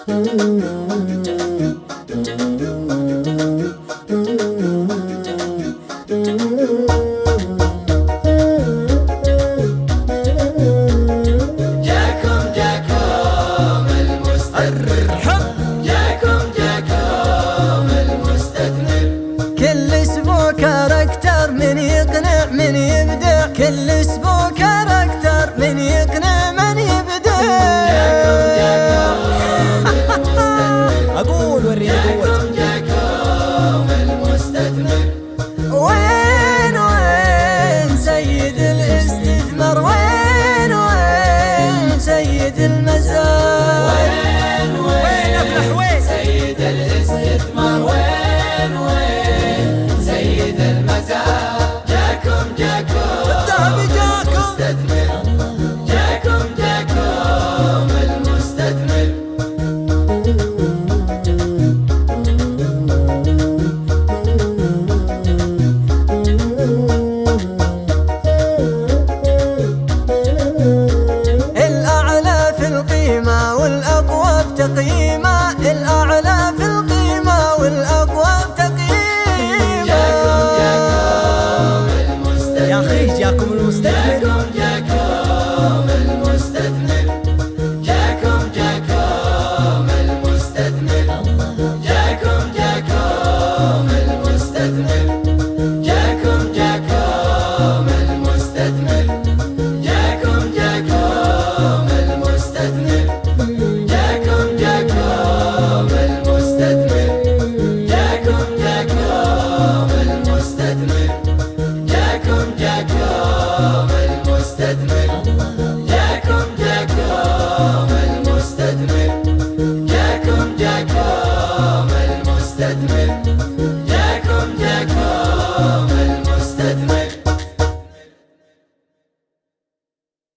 كل اسبوع كاركتر من يقنع من يبدع، كل اسبوع كاركتر من يقنع من يبدع. اقول وريني قوتك. جاكم المستثمر وين سيد الاستثمار، وين سيد المزار.